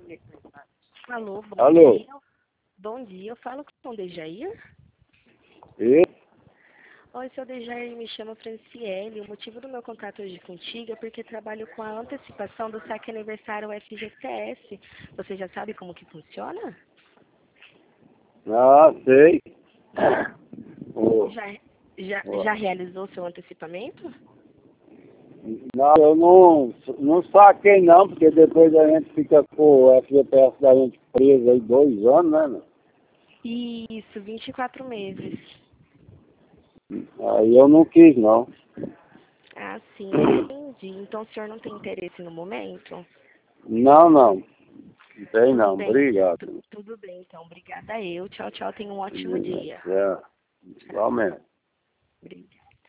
Alô, bom Alô? dia. Bom dia, eu falo com o Dejair. E? Oi, seu Dejair, me chama Franciele. O motivo do meu contato hoje contigo é porque trabalho com a antecipação do saque aniversário FGTS. Você já sabe como que funciona? Ah, sei. Ô, Já, já, ô. já realizou seu antecipamento? Não, eu não saquei não, porque depois a gente fica com o FGTS da gente preso aí 2 anos, né? Meu? Isso, 24 meses. Aí eu não quis não. Ah, sim, entendi. Então o senhor não tem interesse no momento? Não, não. Não tem Tudo não. bem. Obrigado. Tudo bem, então. Obrigada eu. Tchau, tchau. Tenha um ótimo É, dia. é. Tchau. Igualmente. Obrigada.